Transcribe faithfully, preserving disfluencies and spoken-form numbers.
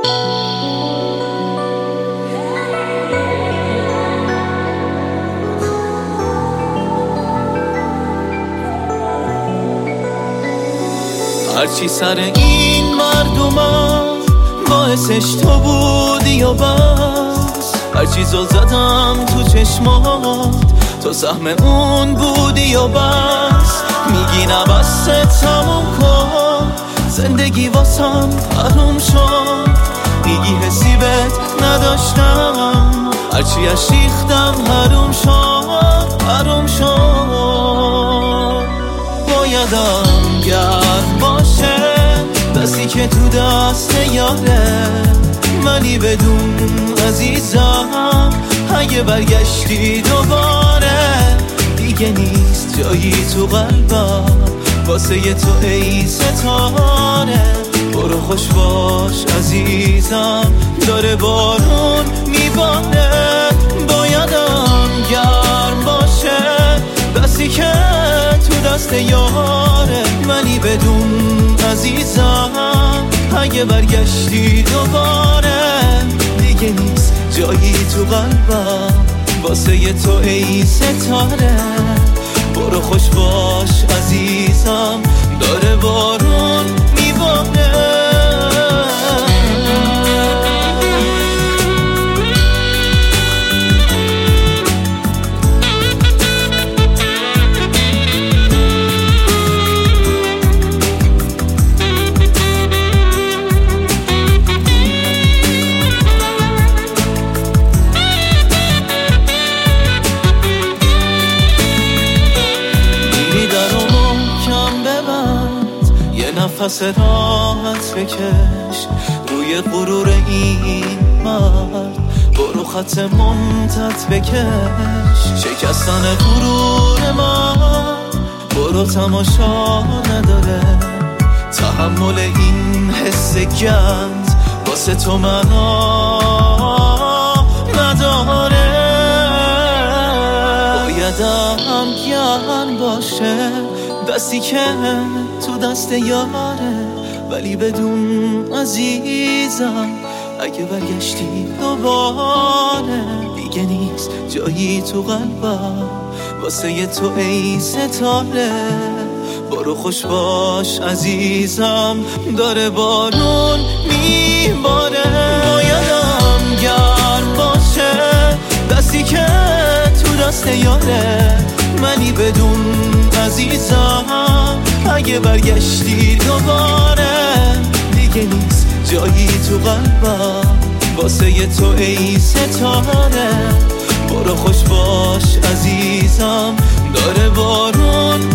هرچی سر این مردمم باعثش تو بودی و بس، هرچی زل زدم تو چشمات تو سهم اون بودی و بس. میگی نبسته تموم کن زندگی واسم حروم شد، میگی حسی بهت نداشتم هرچی از ریختم حروم شد حروم شد. بایدم گرم باشه دستی که تو دست یاره، ولی بدون عزیزم اگه برگشتی دوباره دیگه نیست جایی تو قلبم واسه تو ای ستاره. برو خوش باش عزیزم داره بارون میباره. بایدم گرم باشه دستی که تو دست یاره، ولی بدون عزیزم اگه برگشتی دوباره دیگه نیست جایی تو قلبم واسه تو ای ستاره. برو خوش باش عزیزم داره بارون میباره. نفس راحت بکش روی غرور این مرد، برو خط ممتد بکش شکستن غرور من. برو تماشا نداره تحمل این حس گند واسه تو معنا نداره. بایدم گرم باشه دستی که تو دست یاره، ولی بدون عزیزم اگه برگشتی دوباره دیگه نیست جایی تو قلبم واسه تو ای ستاره. برو خوش باش عزیزم داره بارون میباره. بایدم گرم باشه دستی که تو دست یاره، ولی بدون عزیزم اگه برگشتی دوباره دیگه نیست جایی تو قلبم واسه تو ای ستاره. برو خوش باش عزیزم داره بارون